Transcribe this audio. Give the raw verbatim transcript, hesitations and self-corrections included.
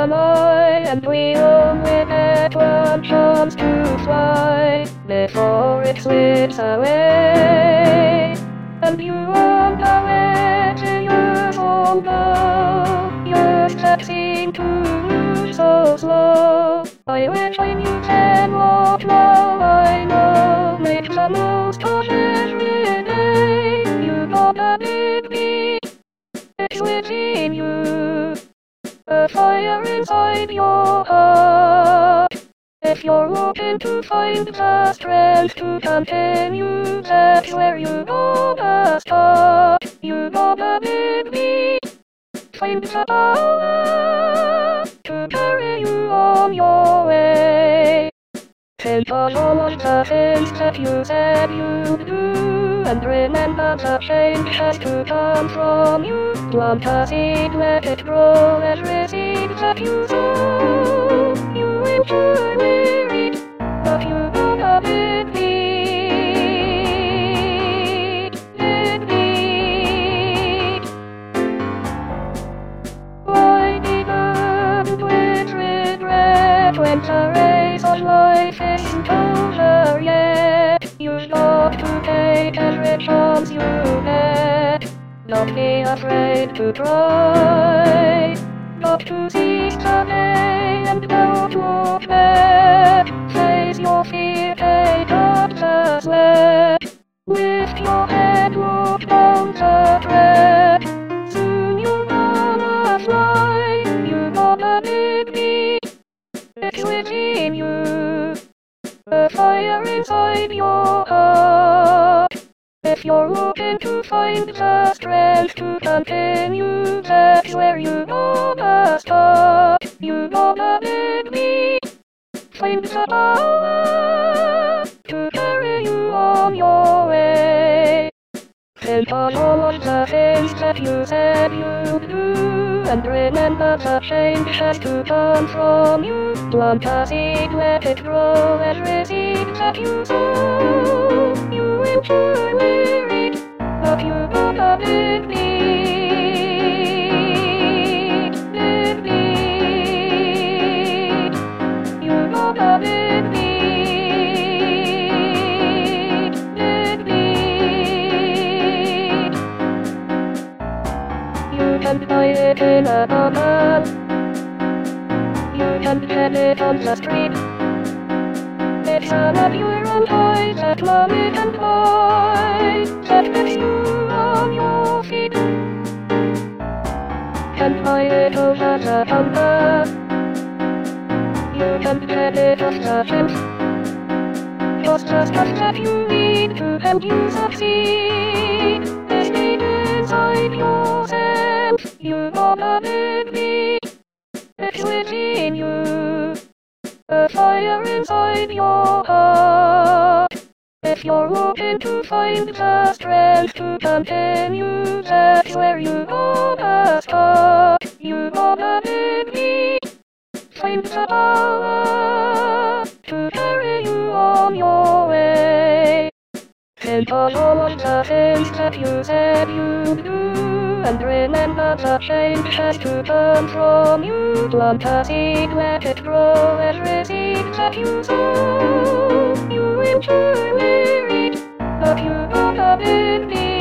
am I, and we only get one chance to fly before it slips away. And you wonder where to years old now. Years that seem to move so slow. I wish I knew then what now I know. Make the most of every day. You got a big beat, it's within you. A fire inside your heart. If you're looking to find the strength to continue, that's where you gotta start. You got a big beat, find the power to carry you on your way. Think of all of the things that you said you'd do, and remember the change has to come from you. Plant a seed, let it grow, every seed that you sow. You will surely reap, but you got a big need, big need. Why didn't we regret when the race of life isn't over yet? You've got to take every chance you get. Don't be afraid to try. Got to seize the day and don't look back. Face your fear, take up the slack. Lift your head, look down the track. Soon you're gonna fly. You got a big beat, it's within you. A fire inside your heart. If you're looking to find the strength to continue, that's where you gotta start. You got a big beat, find the power to carry you on your way. Think of all of the things that you said you'd do, and remember the change has to come from you. Plant a seed, let it grow, every seed that you sow. You will surely reap, but you got a big need, big need. You got a big need, big need. You can buy it in a bottle. You can get it on the street. It's an appearance toy that mommy can buy, that fits you on your feet. Can buy it over the counter. You can get it off the shelf. Just the stuff that you need to help you succeed. It's deep inside yourself. You got a big beat, it's within you. A fire inside your heart. If you're looking to find the strength to continue, that's where you gotta start. You got a big beat, find the power to carry you on your way. Think of all of the things that you said you'd do, and remember the change has to come from you. Plant a seed, let it grow, every seed that you sow. You will surely reap, but you got a big need.